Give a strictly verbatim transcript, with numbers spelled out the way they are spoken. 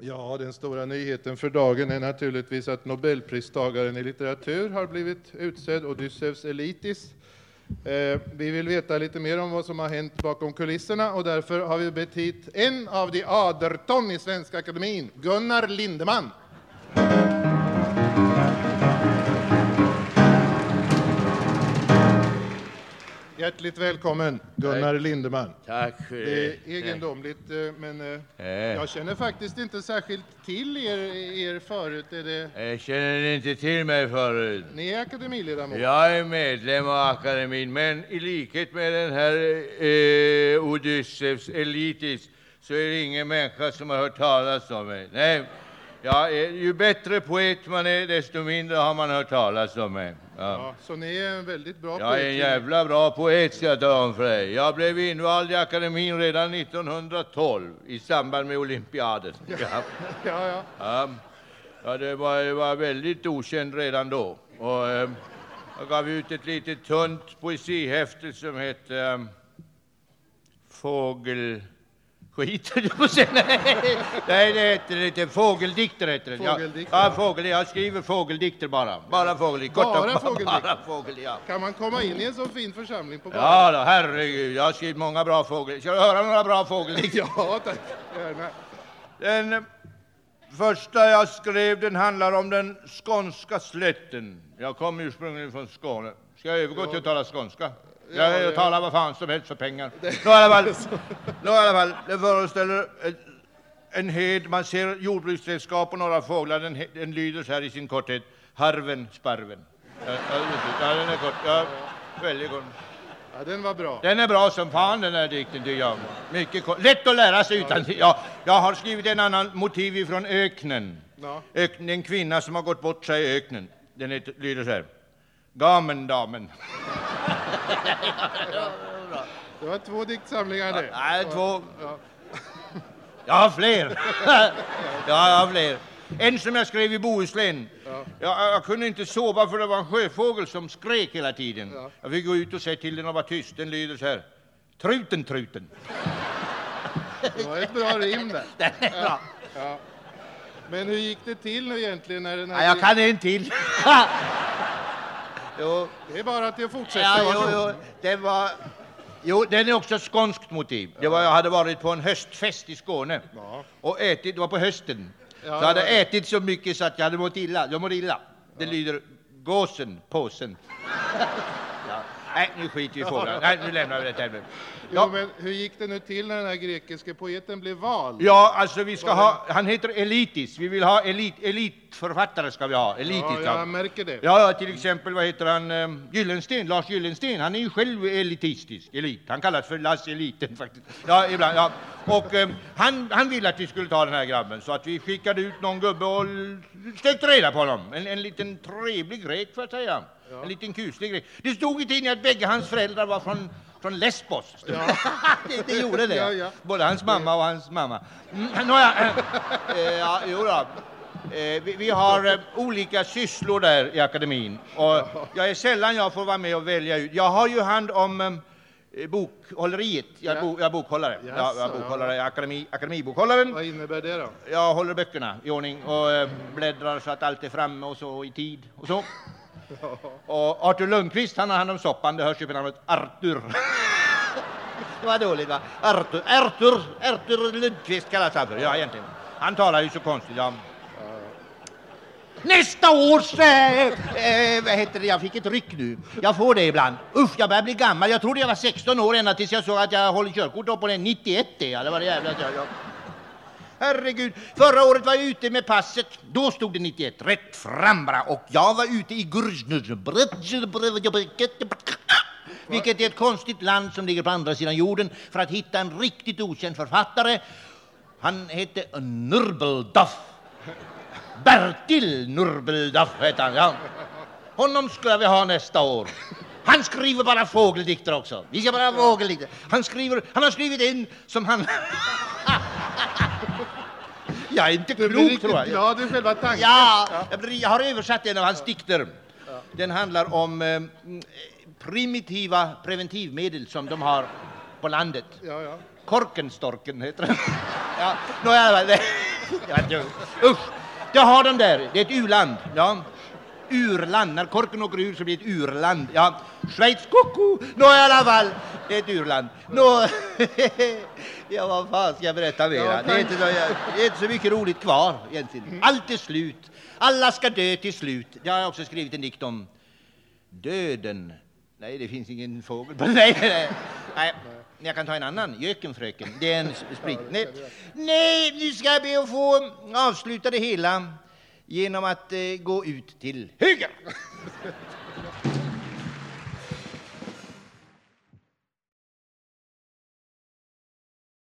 Ja, den stora nyheten för dagen är naturligtvis att Nobelpristagaren i litteratur har blivit utsedd, Odysseus Elitis. Eh, vi vill veta lite mer om vad som har hänt bakom kulisserna och därför har vi bett hit en av de aderton i Svenska Akademin, Gunnar Lindeman. Hjärtligt välkommen, Gunnar Tack. Lindeman. Tack. Det är egendomligt, men äh. jag känner faktiskt inte särskilt till er, er förut. Är det... Jag känner inte till mig förut. Ni är akademiledamot. Jag är medlem av akademin, men i likhet med den här eh, Odysseus Elitis så är det ingen människa som har hört talas om mig. Nej. Ja, ju bättre poet man är, desto mindre har man hört talas om mig. Ja. Ja, så ni är en väldigt bra jag poet. Jag är en jävla bra poet, ska jag ta om för dig. Jag blev invald i akademin redan nittonhundratolv i samband med olympiaden. Ja, ja. ja. ja. ja det, var, det var väldigt okänd redan då. Och, eh, jag gav ut ett litet tunt poesihäfte som hette eh, Fågel... Skiter du på sig? Nej, nej, det heter lite fågeldikter heter det. Fågeldikter? Ja, fågel. Jag skriver fågeldikter bara. Bara fågeldikter. Bara fågeldikter? Bara fågel, ja. Kan man komma in i en så fin församling på bara? Ja då, herregud. Jag har skrivit många bra fågel. Ska du höra några bra fågeldikter? Ja, tack. Gärna. Den första jag skrev, den handlar om den skånska slätten. Jag kommer ursprungligen från Skåne. Ska jag övergå ja. till att tala skånska? Ja, jag ja. talar vad fan som helst för pengar. Nå i alla fall, nå i alla fall det föreställer en, en hed, man ser jordbruksredskap och några fåglar, den, den lyder så här i sin korthet, harven, sparven. Ja, ja, den är kort, ja, väldigt kort. Ja, den var bra. Den är bra som fan, den här dikten, tycker jag. Mycket kort. Lätt att lära sig utan, ja, jag har skrivit en annan motiv från öknen. Ja. Öknen, en kvinna som har gått bort sig i öknen. Den heter, lyder så här, gamen, damen. Det var två diktsamlingar det. Ja, nej, två. Ja. Jag har fler. ja, jag har fler. En som jag skrev i Bohuslän. Ja. Jag, jag kunde inte sova för det var en sjöfågel som skrek hela tiden. Ja. Jag fick gå ut och säga till den och vara tyst. Den lyder så här. Truten, truten. Det var ett bra rim där. Den är bra. Ja. Men hur gick det till nu egentligen? När den här ja, jag kan en till. Jo. Det är bara att jag fortsätter. Ja, jo, jo, det var... Jo, den är också skånskt motiv. Det var, jag hade varit på en höstfest i Skåne. Ja. Och ätit, det var på hösten. Ja, så jag hade ja. ätit så mycket så att jag hade mått illa. Jag mådde illa. Det ja. lyder gåsen, påsen. ja. Nej, nu skiter vi i fåglar. Nej, nu lämnar vi det här. Ja. Jo, men hur gick det nu till när den här grekiska poeten blev vald? Ja, alltså vi ska ha, han heter Elitis. Vi vill ha elit, elitförfattare ska vi ha. Elitis, ja, jag märker det. Ja, till exempel, vad heter han? Um, Gyllensten, Lars Gyllensten. Han är ju själv elitistisk, elit. Han kallas för Lars Eliten faktiskt. Ja, ibland, ja. Och um, han, han ville att vi skulle ta den här grabben. Så att vi skickade ut någon gubbe och stökte reda på honom. En, en liten trevlig grek, för att säga. Ja. En liten kuslig grek. Det stod i tidningen att bägge hans föräldrar var från... Från Lesbos. Ja. det, det gjorde det. Ja, ja. Både hans mamma och hans mamma. Mm, nåja, äh, äh, ja, jo då. Äh, vi, vi har äh, olika sysslor där i akademin. Och jag är sällan jag får vara med och välja ut. Jag har ju hand om äh, bokhålleriet. Jag är, bo, jag är bokhållare. Yes, ja, jag är bokhållare. Ja. Akademi, akademibokhollaren. Vad innebär det då? Jag håller böckerna i ordning och äh, bläddrar så att allt är framme och så i tid och så. Och Arthur Lundqvist, han har hand om soppan, det hörs ju på namnet Arthur. Det var dåligt, va? Arthur, Arthur, Arthur Lundqvist kallas han för, ja egentligen. Han talar ju så konstigt, ja. Nästa års, äh, äh, vad heter det, jag fick ett ryck nu. Jag får det ibland. Usch, jag börjar bli gammal. Jag trodde jag var sexton år ända tills jag såg att jag håller körkort upp på den nittioett. Ja, det var det jävla jag, jag. Herregud, förra året var jag ute med passet. Då stod det nittioett, rätt fram bara. Och jag var ute i Gruzny, vilket är ett konstigt land som ligger på andra sidan jorden, för att hitta en riktigt okänd författare. Han hette Nurbelduff. Bertil Nurbelduff heter han, ja. Honom skulle vi ha nästa år. Han skriver bara fågeldikter också. Vi ska bara ha fågeldikter. Han skriver, han har skrivit en som han... Jag är inte klok, tror jag. Ja, det är själva tanken. Ja, ja. Jag har översatt en av hans dikter. Ja. Den handlar om eh, primitiva preventivmedel som de har på landet. Ja, ja. Korkenstorken heter den. Ja, no, ja, det, Ja, du, usch. Det har de där. Det är ett u-land. Ja. Urland. När korken åker ur så blir det ett urland. Ja. Schweiz, koko. Nå i alla fall. Det är ett urland. Nå. Ja, vad fan ska jag berätta mera? Ja, det, är inte så, det är inte så mycket roligt kvar egentligen. Allt är slut. Alla ska dö till slut. Jag har också skrivit en dikt om döden. Nej, det finns ingen fågel. Nej, nej, nej. Nej. Jag kan ta en annan. Gökenfröken. Det är en sprit. Nej, nej, nu ska jag be att få avsluta det hela genom att eh, gå ut till höger.